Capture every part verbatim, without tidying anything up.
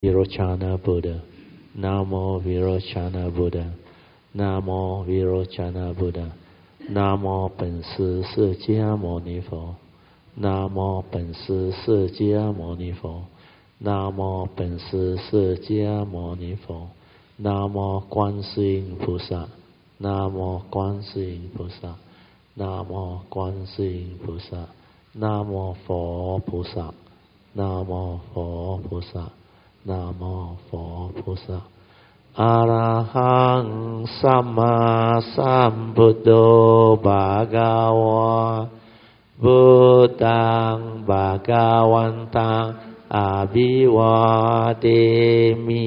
Virochana Buddha. Namo Virochana Buddha. Namo Virochana Buddha. Namo 本师释迦牟尼佛。Namo 本师释迦牟尼佛。Namo 本师释迦牟尼佛。Namo 观世音菩萨。Namo 观世音菩萨。Namo 观世音菩萨。Namo 佛菩萨。Namo 佛菩萨。นะโมโพพุทธะอะระหังสัมมาสัมพุทโธภะคะวะพุทธังภะคะวันตังอะภิวาเทมิ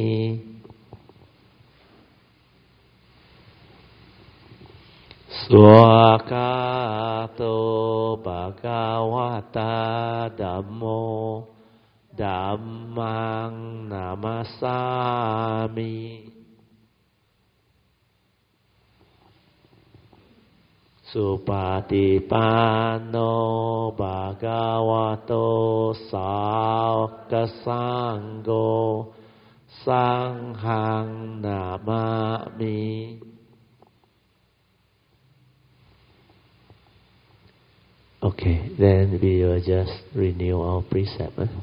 สวากขาโตภะคะวะตาธัมโมธัมมังนามัสสามิสุปฏิปันโนภะคะวะโตสาวกสังโฆสังฆังนามามิ Okay, then we will just renew our precept. Eh?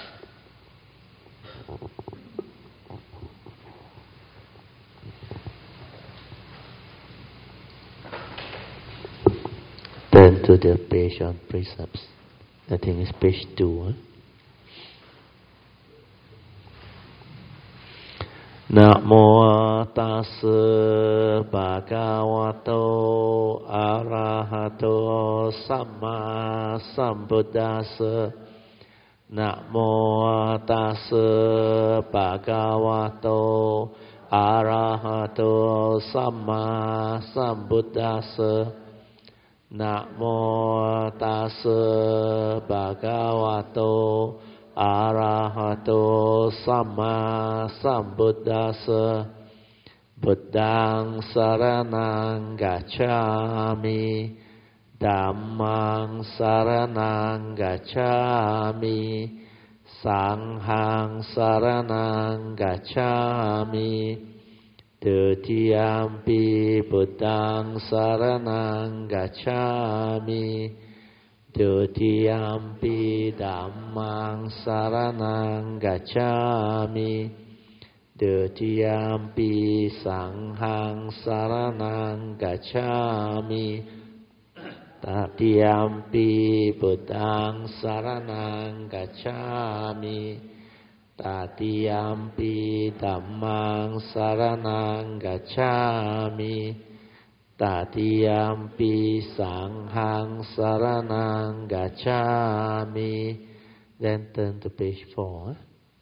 Turn to the page on precepts. I think it's page two. Eh? นะโมตัสสะภะคะวะโตอะระหะโตสัมมาสัมพุทธัสสะนะโมตัสสะภะคะวะโตอะระหะโตสัมมาสัมพุทธัสสะนะโมตัสสะภะคะวะโตอะระหะโตสัมมาสัมพุทธัสสะพุทธังสรณังกัจฉามิธัมมังสรณังกัจฉามิสังฆังสรณังกัจฉามิทุติยัมปิพุทธังสรณังกัจฉามิทุติยัมปิธัมมังสรณังกัจฉามิทุติยัมปิสังฆังสรณังกัจฉามิตติยัมปิพุทธังสรณังกัจฉามิตติยัมปิธัมมังสรณังกัจฉามิตติยัมปิสังฆังสรณังกัจฉามิ Then turn to page four.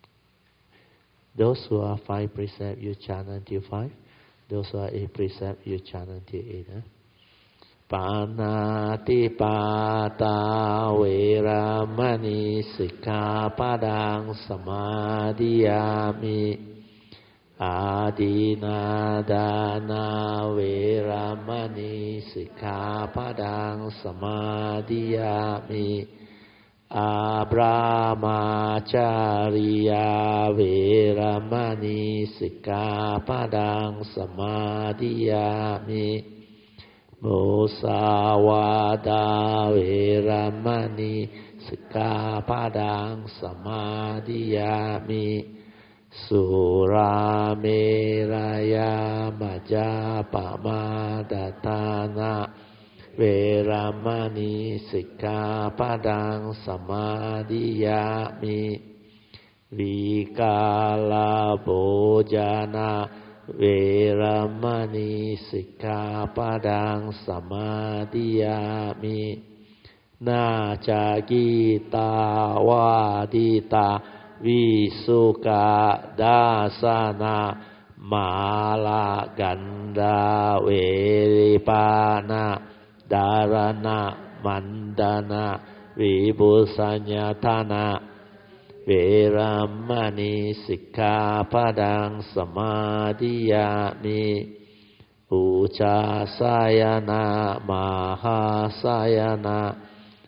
Those who are five precept, you chant until five. Those who are eight precept, you chant until eight. Huh? ปานาติปาตาเวรมณีสิกขาปะดังสมาธิยามิอาดินาดานาเวรมณีสิกขาปะดังสมาธิยามิอาบรามาจาริยาเวรมณีสิกขาปะดังสมาธิยามิมุสาวาทาเวรมณีสิกขาปะดังสมาธิยามิสุราเมรยามัจจาปมาดทานะเวรมณีสิกขาปะดังสมาธิยามิวิกาลโภจนะเวรมณีสิกขาปะดังสมาธิยามินาจากิตาวาดิตาวิสุกาดาสนามาลากันดาเวริปานะดารณะมันดานะวิบุสัญญาธานะเวรมณีสิกขาปะดังสมาธิยามิอุจาสายนะมหาสายนะ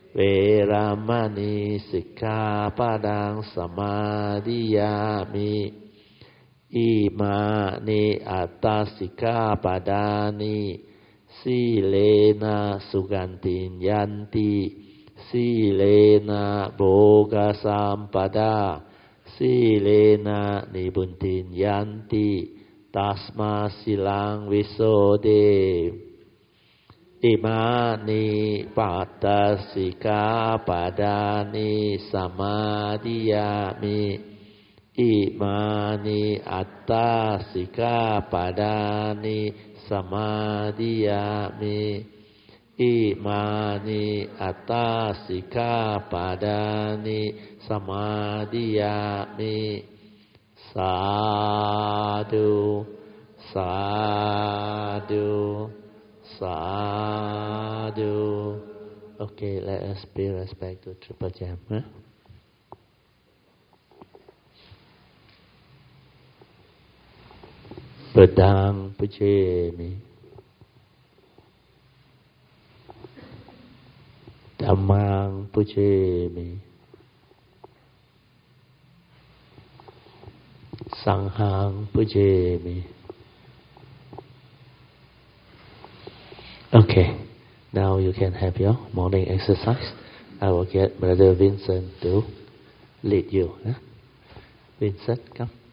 เวรามณีสิกขาปะดังสมาธิยามิอิมานิอัตตสิกขาปะดานิสีเลนะสุกันติยันติสีเลนะโภกสัมปดาสีเลนะนิบุญติยันติตัสมาสิลังวิโสเดอิมานิปัตตสิกขาปะดานิสมาธิยามิอิมานิอัตตาสิกขาปะดานิสมาธิยามิอิมานิอัตตาสิกขาปะดานิสมาธิยามิสาธุสาธุสาธุ Okay, let us pay respect to Triple Gem. Huh? Padang Pujemi Dhammang Pujemi Sanghang Pujemi. Okay, now you can have your morning exercise. I will get Brother Vincent to lead you. Huh? Vincent, come.